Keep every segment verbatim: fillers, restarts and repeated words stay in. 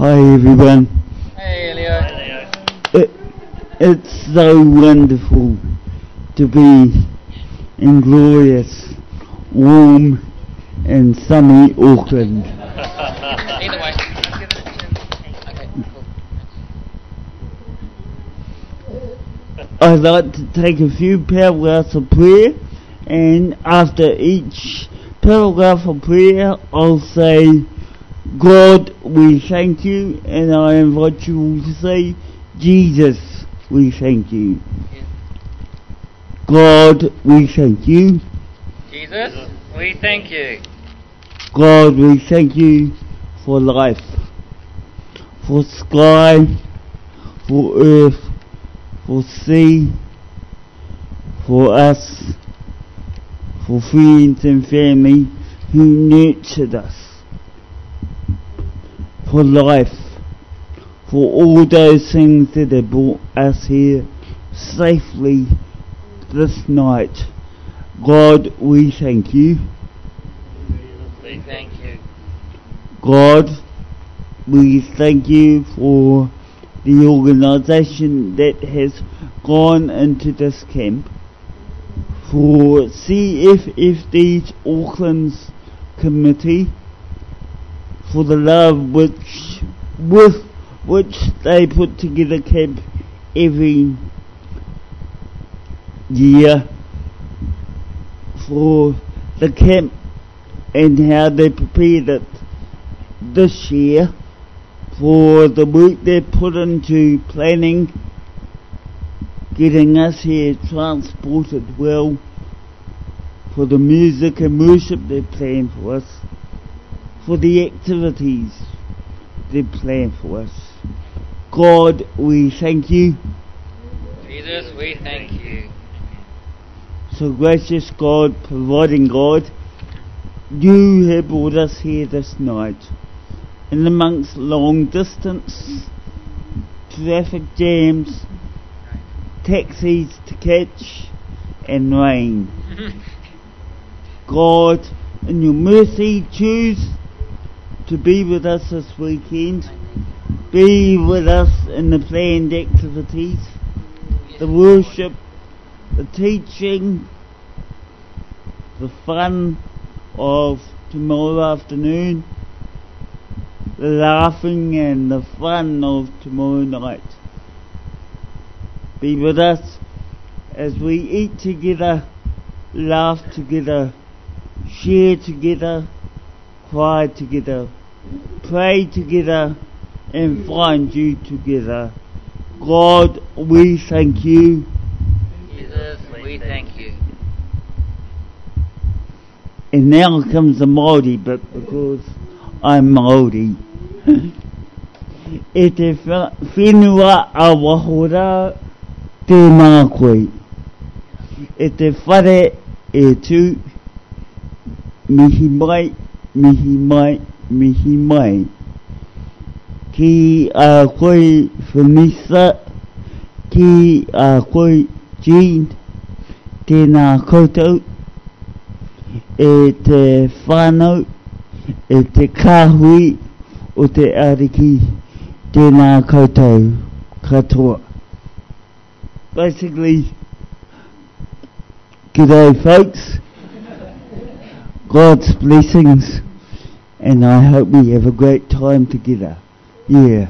Hi everyone. Hey Leo. Hey, Leo. It, it's so wonderful to be in glorious, warm and sunny Auckland. Either way. Okay, cool. I'd like to take a few paragraphs of prayer, and after each paragraph of prayer I'll say, God, we thank you, and I invite you all to say, Jesus, we thank you. Yeah. God, we thank you. Jesus, we thank you. God, we thank you for life, for sky, for earth, for sea, for us, for friends and family who nurtured us, for life, for all those things that have brought us here safely this night. God, we thank you. We thank you. God, we thank you for the organisation that has gone into this camp, for C F F D's Auckland's committee, for the love which with which they put together camp every year, for the camp and how they prepared it this year, for the work they put into planning, getting us here transported well, for the music and worship they planned for us, for the activities they planned for us. God, we thank you. Jesus, we thank you. So gracious God, providing God, you have brought us here this night, in amongst long distance, traffic jams, taxis to catch, and rain. God, in your mercy, choose to be with us this weekend. Be with us in the planned activities, the worship, the teaching, the fun of tomorrow afternoon, the laughing and the fun of tomorrow night. Be with us as we eat together, laugh together, share together, cry together, pray together, and find you together. God, we thank you. Jesus, we thank you. And now comes the Māori bit, because I'm Māori. E te whenua a wahora tēnā koe. E te whare e tū, mihi mai, mihi mai, mihi mai. Ki a koe Vanessa, ki a koe Jean, tēnā koutou, e te whānau, e te kāhui o te ariki, tēnā koutou katoa. Basically, g'day folks, God's blessings, and I hope we have a great time together. Yeah.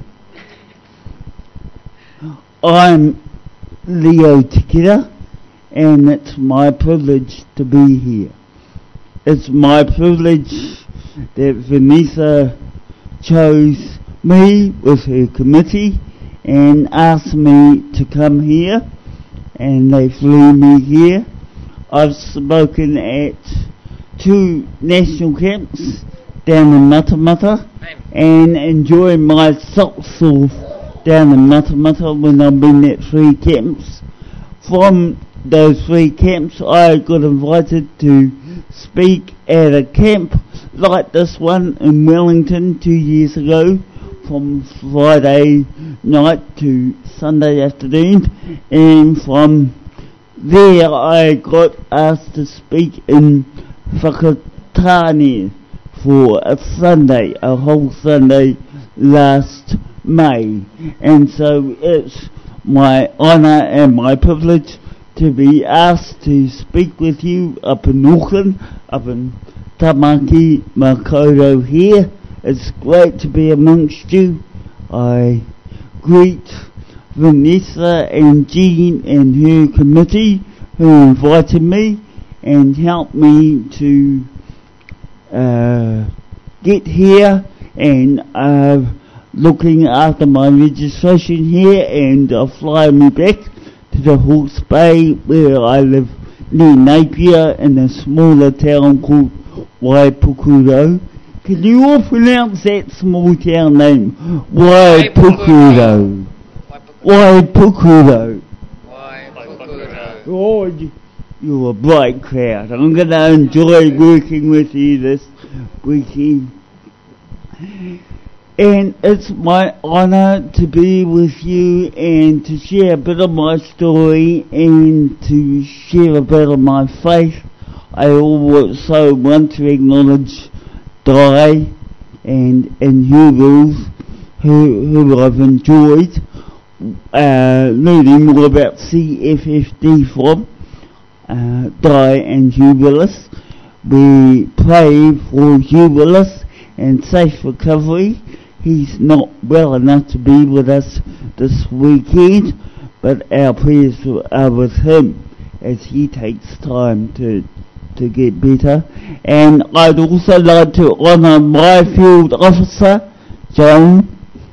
I'm Leo Tikira, and it's my privilege to be here. It's my privilege that Vanessa chose me with her committee and asked me to come here, and they flew me here. I've spoken at two national camps down in Matamata and enjoy my socks off down in Matamata when I've been at three camps. From those three camps I got invited to speak at a camp like this one in Wellington two years ago, from Friday night to Sunday afternoon, and from there I got asked to speak in Whakatane for a Sunday, a whole Sunday last May, and so it's my honour and my privilege to be asked to speak with you up in Auckland, up in Tamaki Makaurau here. It's great to be amongst you. I greet Vanessa and Jean and her committee who invited me and helped me to uh, get here, and uh, looking after my registration here, and uh, flying me back to the Hawke's Bay where I live near Napier in a smaller town called Waipukuro. Can you all pronounce that small town name? Waipukuro. Waipukuro. Waipukuro. Oh, you, you're a bright crowd. I'm going to enjoy working with you this weekend. And it's my honour to be with you and to share a bit of my story and to share a bit of my faith. I also want to acknowledge Di and, and Hubels, who, who I've enjoyed uh, learning more about C F F D from. Uh, Di and Hubelus. We pray for Hubelus and safe recovery. He's not well enough to be with us this weekend, but our prayers are with him as he takes time to to get better. And I'd also like to honour my field officer, Joan,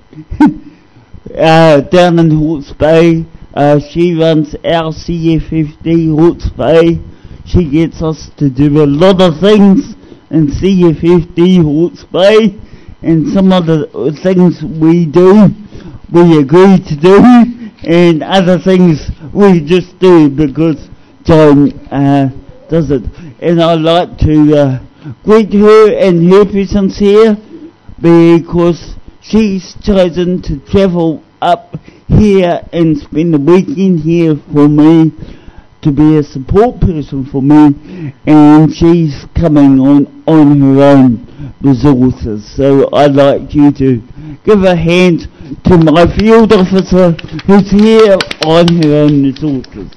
uh, down in Hawke's Bay. Uh, she runs our C F F D Hawke's Bay. She gets us to do a lot of things in C F F D Hawke's Bay, and some of the things we do, we agree to do, and other things we just do because Joan uh, does it. And I'd like to uh, greet her and her presence here because she's chosen to travel up here and spend the weekend here for me, to be a support person for me, and she's coming on, on her own resources. So I'd like you to give a hand to my field officer who's here on her own resources.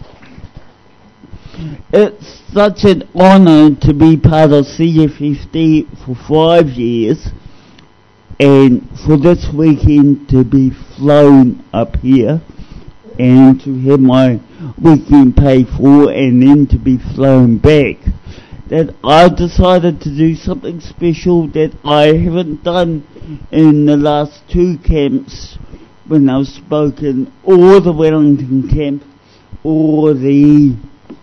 It's such an honour to be part of C F F D for five years, and for this weekend to be flown up here and to have my weekend paid for and then to be flown back, that I decided to do something special that I haven't done in the last two camps when I've spoken, or the Wellington camp, or the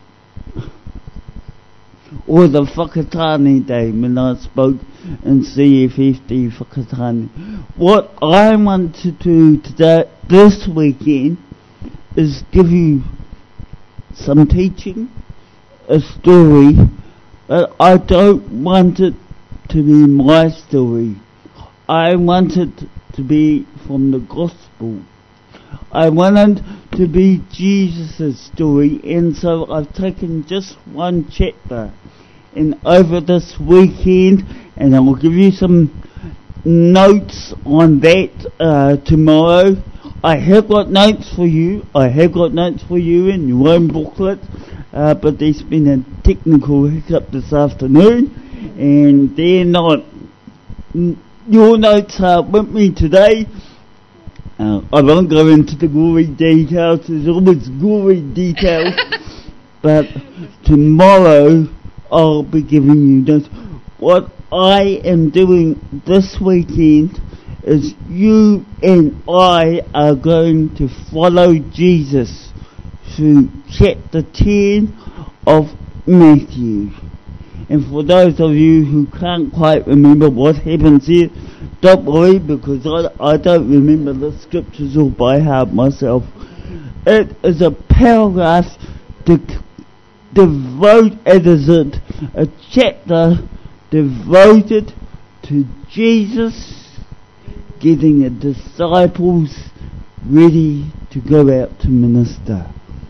or the Whakatane Day when I spoke in C F F D Whakatane. What I want to do today, this weekend, is give you some teaching, a story, but I don't want it to be my story. I want it to be from the gospel. I want it to be Jesus' story, and so I've taken just one chapter, and over this weekend, and I will give you some notes on that uh, tomorrow. I have got notes for you. I have got notes for you in your own booklet, uh, but there's been a technical hiccup this afternoon, and they're not. Your notes are with me today. Uh, I won't go into the gory details. There's always gory details, but tomorrow I'll be giving you notes. What I am doing this weekend is you and I are going to follow Jesus through chapter ten of Matthew. And for those of you who can't quite remember what happens here, don't worry, because I, I don't remember the scriptures all by heart myself. It is a paragraph de- devoted, it is a, a chapter devoted to Jesus getting the disciples ready to go out to minister.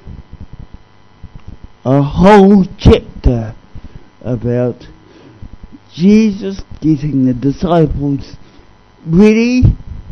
A whole chapter about Jesus getting the disciples ready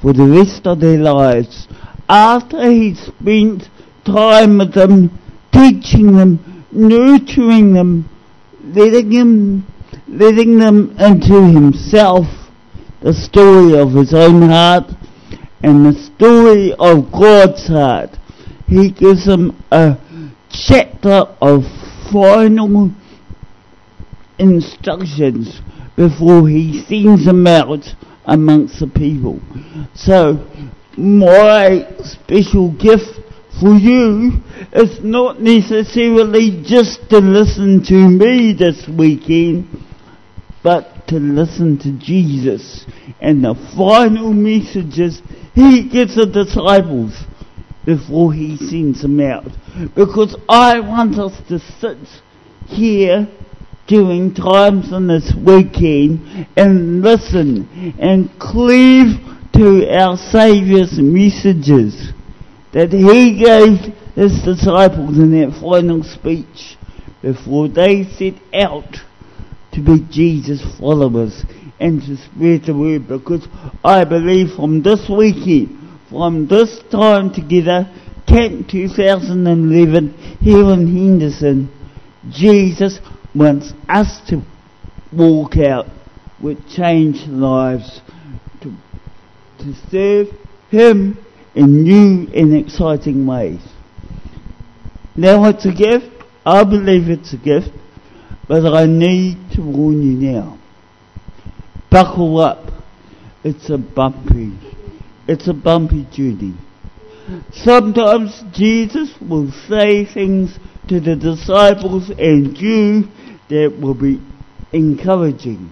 for the rest of their lives. After he spent time with them, teaching them, nurturing them, letting them, letting them into himself, the story of his own heart and the story of God's heart. He gives them a chapter of final instructions before he sends them out amongst the people. So my special gift for you is not necessarily just to listen to me this weekend, but to listen to Jesus and the final messages he gives the disciples before he sends them out. Because I want us to sit here during times in this weekend and listen and cleave to our Saviour's messages that he gave his disciples in that final speech before they set out to be Jesus followers and to spread the word. Because I believe from this weekend, from this time together, Camp two thousand eleven here in Henderson, Jesus wants us to walk out with changed lives, to, to serve him in new and exciting ways. Now it's a gift. I believe it's a gift, but I need to warn you now. Buckle up. It's a bumpy, it's a bumpy journey. Sometimes Jesus will say things to the disciples and you that will be encouraging.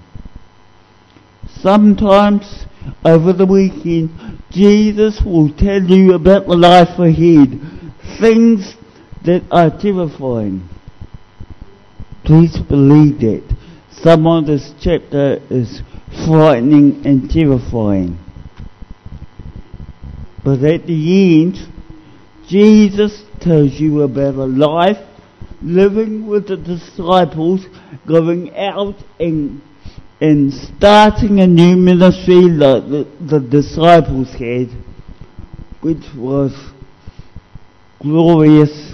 Sometimes over the weekend, Jesus will tell you about the life ahead, things that are terrifying. Please believe that. Some of this chapter is frightening and terrifying. But at the end, Jesus tells you about a life living with the disciples, going out and and starting a new ministry like the, the disciples had, which was glorious,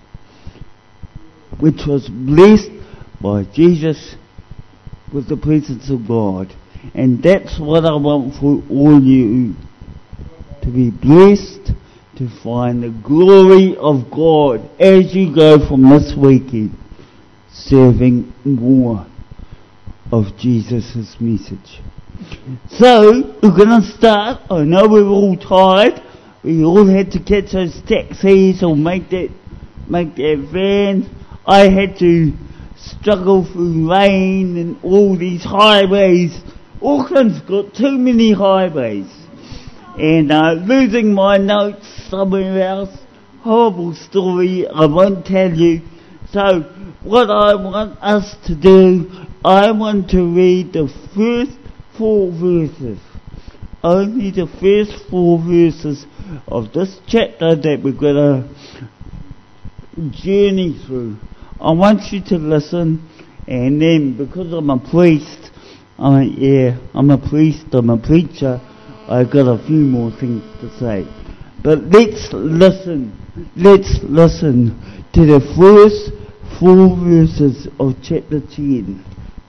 which was blessed by Jesus with the presence of God. And that's what I want for all you, to be blessed, to find the glory of God as you go from this weekend, serving more of Jesus' message. So, we're going to start. I know we're all tired. We all had to catch those taxis or make that, make that van. I had to struggle through rain and all these highways. Auckland's got too many highways. And uh, losing my notes somewhere else. Horrible story, I won't tell you. So, what I want us to do, I want to read the first four verses. Only the first four verses of this chapter that we're going to journey through. I want you to listen, and then because I'm a priest, I'm a, yeah, I'm a priest, I'm a preacher, I've got a few more things to say. But let's listen, let's listen to the first four verses of chapter ten.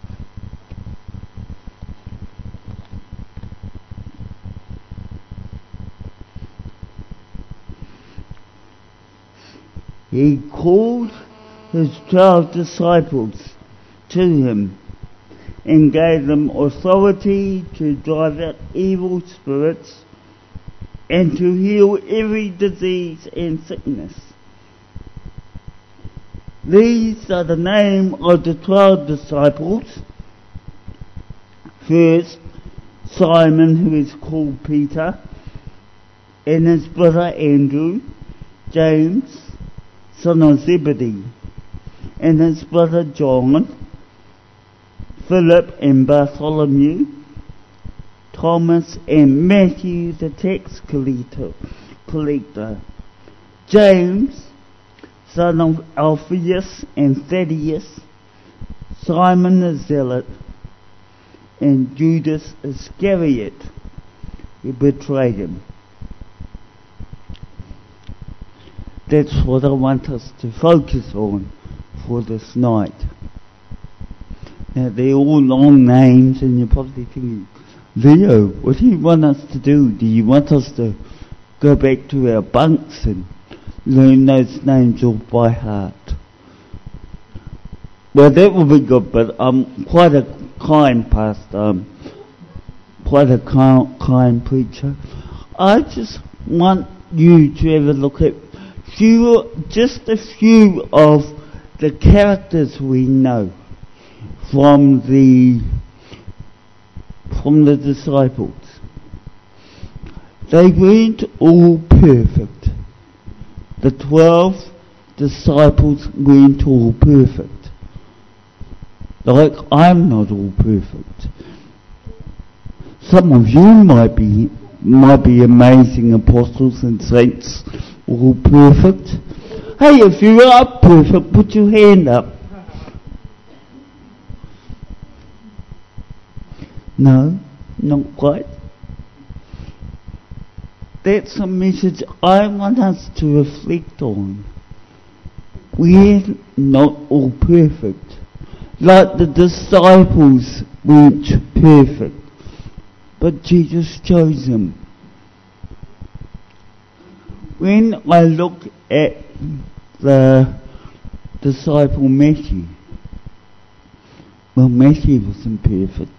He called his twelve disciples to him and gave them authority to drive out evil spirits and to heal every disease and sickness. These are the name of the twelve disciples. First, Simon, who is called Peter, and his brother Andrew, James, son of Zebedee, and his brother John, Philip and Bartholomew, Thomas and Matthew the tax collector, James, son of Alphaeus and Thaddeus, Simon the Zealot, and Judas Iscariot, he betrayed him. That's what I want us to focus on for this night. Now, they're all long names, and you're probably thinking, Leo, what do you want us to do? Do you want us to go back to our bunks and learn those names off by heart? Well, that would be good, but I'm quite a kind pastor, um, quite a kind, kind preacher. I just want you to have a look at few, just a few of the characters we know from the from the disciples. They weren't all perfect. The twelve disciples weren't all perfect. Like, I'm not all perfect. Some of you might be might be amazing apostles and saints, all perfect. Hey, if you are perfect, put your hand up. No, not quite. That's a message I want us to reflect on. We're not all perfect. Like the disciples weren't perfect, but Jesus chose them. When I look at the disciple Matthew, well, Matthew wasn't perfect.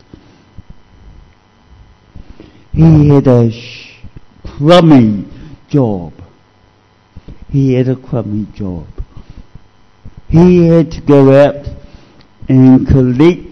He had a sh- crummy job. He had a crummy job. He had to go out and collect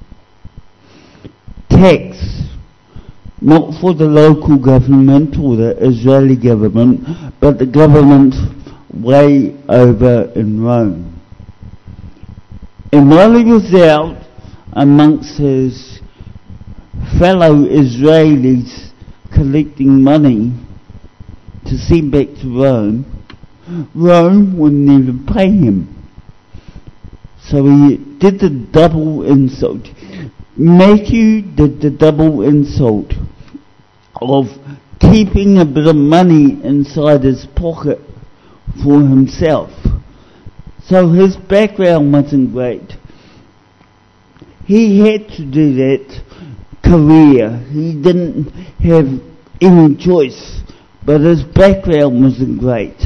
tax, not for the local government or the Israeli government, but the government way over in Rome. And while he was out amongst his fellow Israelis collecting money to send back to Rome, Rome wouldn't even pay him. So he did the double insult. Matthew did the double insult of keeping a bit of money inside his pocket for himself. So his background wasn't great. He had to do that career. He didn't have any choice, but his background wasn't great.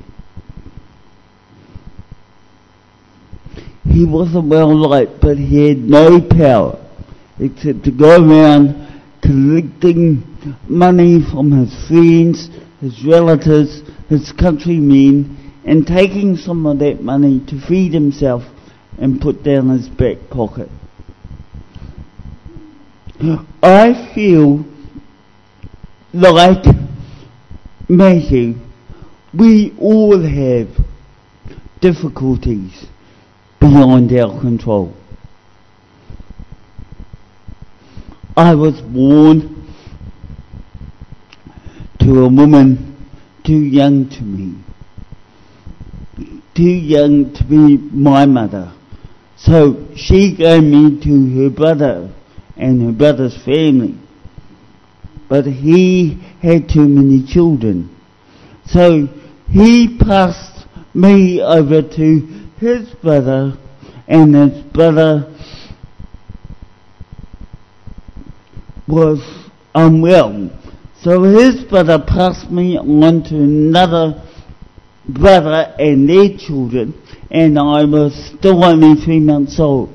He wasn't well liked, but he had no power except to go around collecting money from his friends, his relatives, his countrymen, and taking some of that money to feed himself and put down his back pocket. I feel like Matthew, we all have difficulties beyond our control. I was born to a woman too young to me, too young to be my mother. So she gave me to her brother and her brother's family. But he had too many children. So he passed me over to his brother, and his brother was unwell. So his brother passed me on to another brother and their children, and I was still only three months old.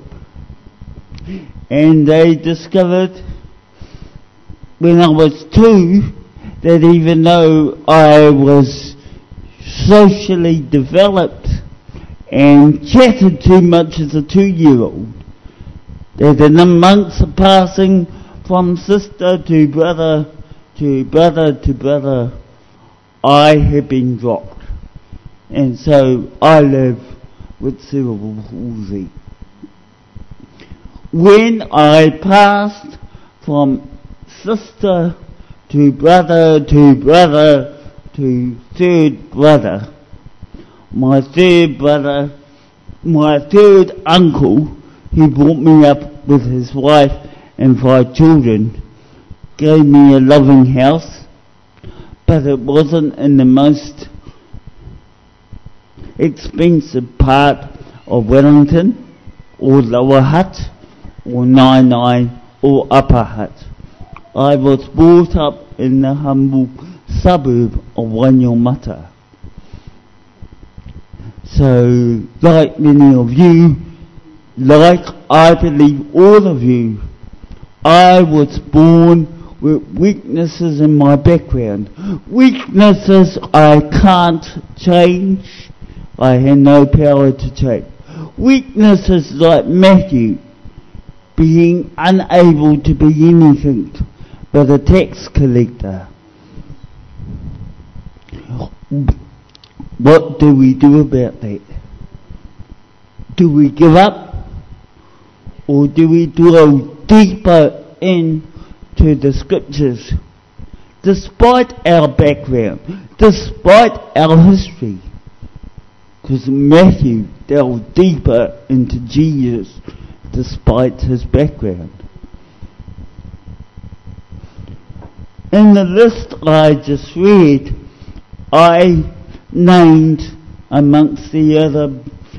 And they discovered when I was two that even though I was socially developed and chatted too much as a two-year-old, that in the months of passing from sister to brother to brother to brother, I had been dropped. And so I live with cerebral palsy. When I passed from sister to brother to brother to third brother, my third brother, my third uncle, who brought me up with his wife and five children, gave me a loving house, but it wasn't in the most expensive part of Wellington, or Lower Hutt, or Nine Nine, or Upper Hutt. I was brought up in the humble suburb of Wainyamata. So, like many of you, like I believe all of you, I was born with weaknesses in my background. Weaknesses I can't change. I have no power to change. Weaknesses like Matthew, being unable to be anything but a tax collector. What do we do about that? Do we give up? Or do we go deeper into the scriptures? Despite our background, despite our history. Because Matthew delved deeper into Jesus despite his background. In the list I just read, I named amongst the other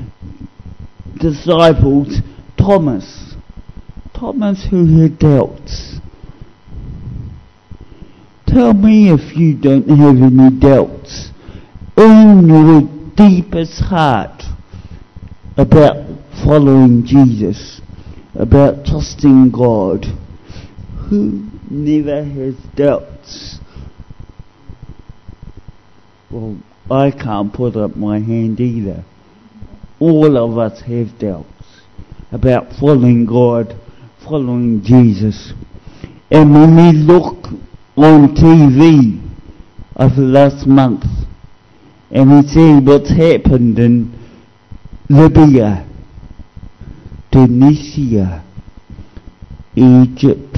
disciples Thomas. Thomas who had doubts. Tell me if you don't have any doubts in your deepest heart about following Jesus, about trusting God. Who never has doubts? Well, I can't put up my hand either. All of us have doubts about following God, following Jesus. And when we look on T V of the last month and we see what's happened in Libya, Tunisia, Egypt,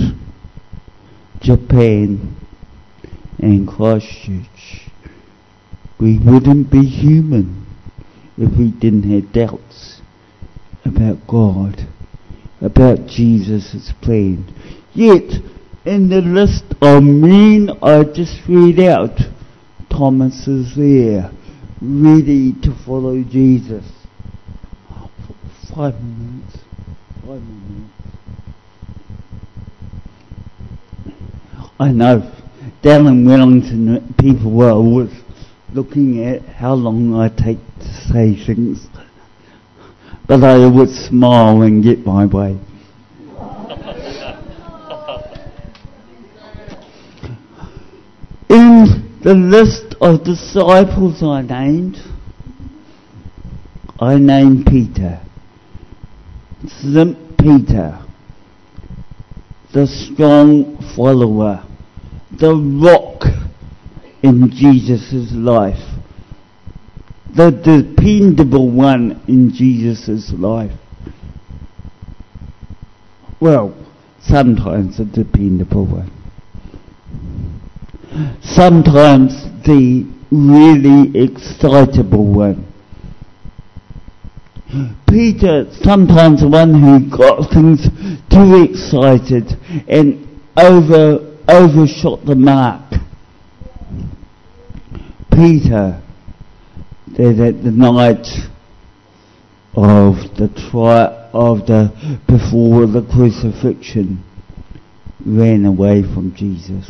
Japan, and Christchurch, we wouldn't be human if we didn't have doubts about God, about Jesus' plan. Yet, in the list of men I just read out, Thomas is there, ready to follow Jesus. Five minutes. Five minutes. I know, down in Wellington, people were always looking at how long I take to say things, but I always smile and get my way. In the list of disciples I named, I named Peter. Saint Peter, the strong follower, the rock in Jesus' life, the dependable one in Jesus' life. Well, sometimes a dependable one. Sometimes the really excitable one. Peter, sometimes the one who got things too excited and over overshot the mark. Peter, that at the night of the tri- of the before the crucifixion, ran away from Jesus.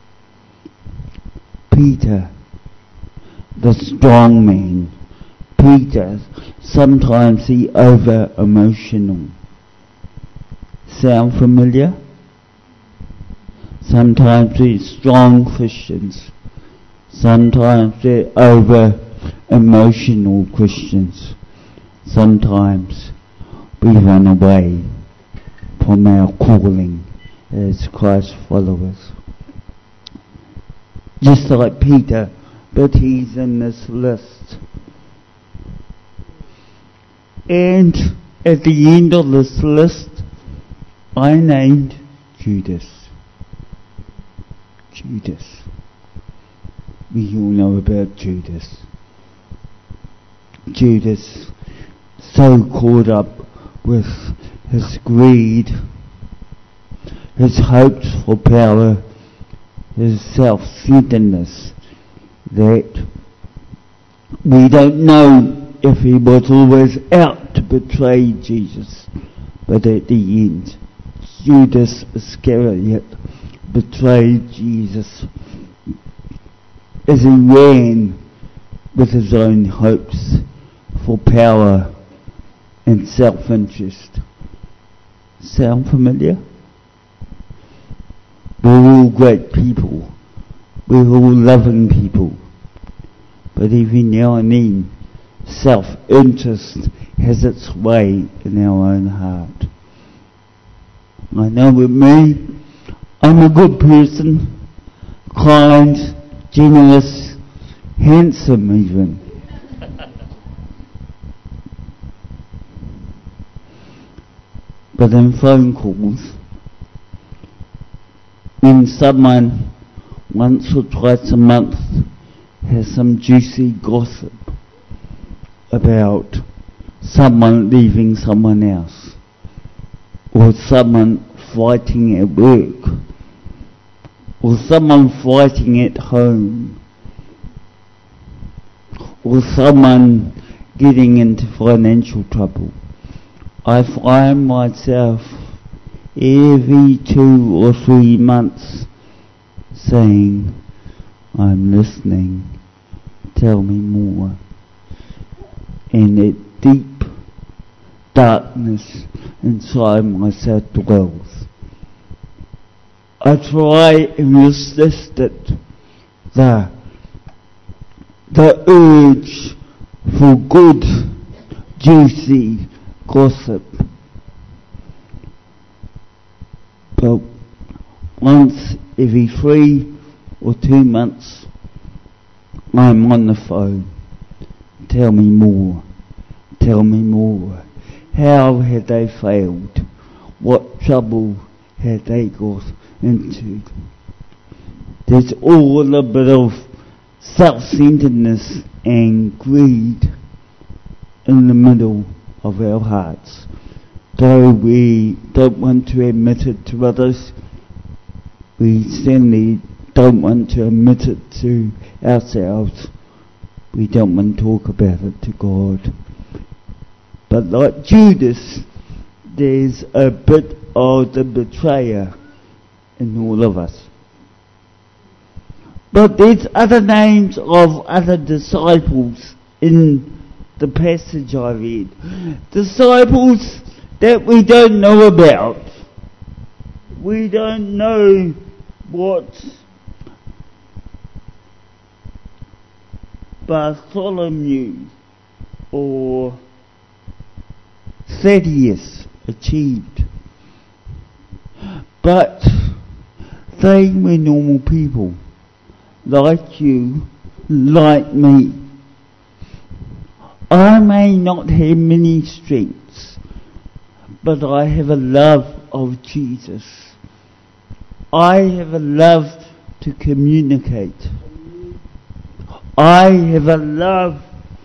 Peter, the strong man. Peter, sometimes the over-emotional. Sound familiar? Sometimes we're strong Christians. Sometimes we're over-emotional Christians. Sometimes we run away from our calling as Christ followers. Just like Peter, but he's in this list. And at the end of this list, I named Judas. Judas. We all know about Judas. Judas, so caught up with his greed, his hopes for power, his self-centeredness, that we don't know if he was always out to betray Jesus, but at the end, Judas Iscariot betrayed Jesus as he ran with his own hopes for power and self-interest. Sound familiar? We're all great people. We're all loving people. But every now and then, self-interest has its way in our own heart. I know with me, I'm a good person, kind, generous, handsome even. But in phone calls, when someone once or twice a month has some juicy gossip about someone leaving someone else, or someone fighting at work, or someone fighting at home, or someone getting into financial trouble, I find myself every two or three months saying, I'm listening, tell me more. And that deep darkness inside myself dwells. I try and resist it, the, the urge for good, juicy gossip. But once every three or two months, I'm on the phone. Tell me more. Tell me more. How had they failed? What trouble had they got into? There's all a bit of self-centeredness and greed in the middle of our hearts. Though we don't want to admit it to others, we certainly don't want to admit it to ourselves. We don't want to talk about it to God. But like Judas, there's a bit of the betrayer in all of us. But there's other names of other disciples in the passage I read. Disciples that we don't know about. We don't know what Bartholomew or Thaddeus achieved. But they were normal people, like you, like me. I may not have many strengths, but I have a love of Jesus. I have a love to communicate. I have a love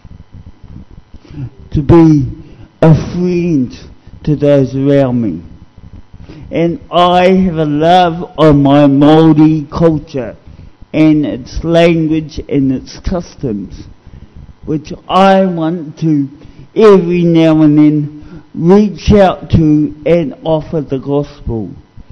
to be a friend to those around me. And I have a love of my Māori culture and its language and its customs, which I want to every now and then reach out to and offer the gospel.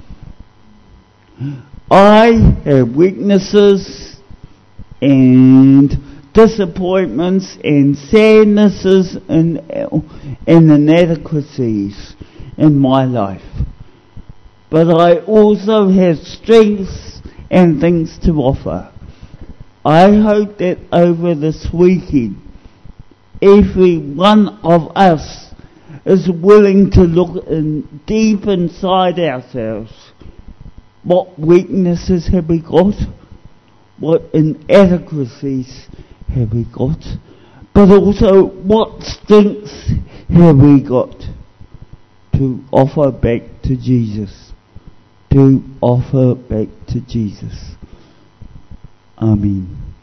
I have weaknesses and disappointments and sadnesses and, and inadequacies in my life. But I also have strengths and things to offer. I hope that over this weekend, every one of us is willing to look in deep inside ourselves. What weaknesses have we got? What inadequacies have we got? But also, what strengths have we got to offer back to Jesus? To offer back to Jesus. Amen.